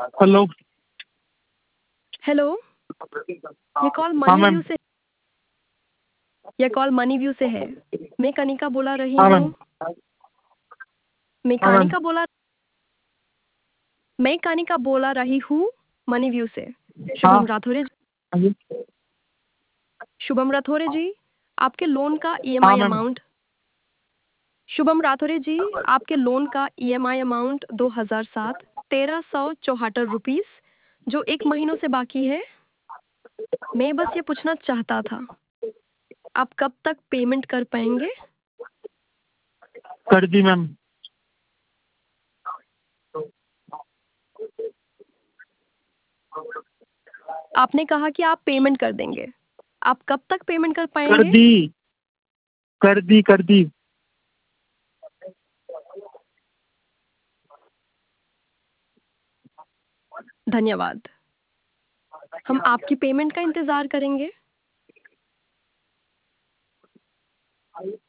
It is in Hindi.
हेलो। हेलो, ये कॉल हाँ मनी मैम। व्यू से है। मैं कनिका बोला रही हाँ हूँ। मैम। मैं हाँ मैम। कानिका बोला मैं कानिका बोला रही हूँ मनी व्यू से। हाँ। शुभम राठौरे जी। हाँ जी। शुभम राठौरे जी, आपके लोन का हाँ EMI ma'am. Amount Shubham Rathore ji, आपके लोन का ईएमआई अमाउंट 2007 ₹1374 जो 1 महीनों से बाकी है। मैं बस ये पूछना चाहता था, आप कब तक पेमेंट कर पाएंगे? कर दी मैम। आपने कहा कि आप पेमेंट कर देंगे। आप कब तक पेमेंट कर कर पाएंगे? दी। कर दी। कर दी। धन्यवाद। हम आपकी पेमेंट का इंतजार करेंगे।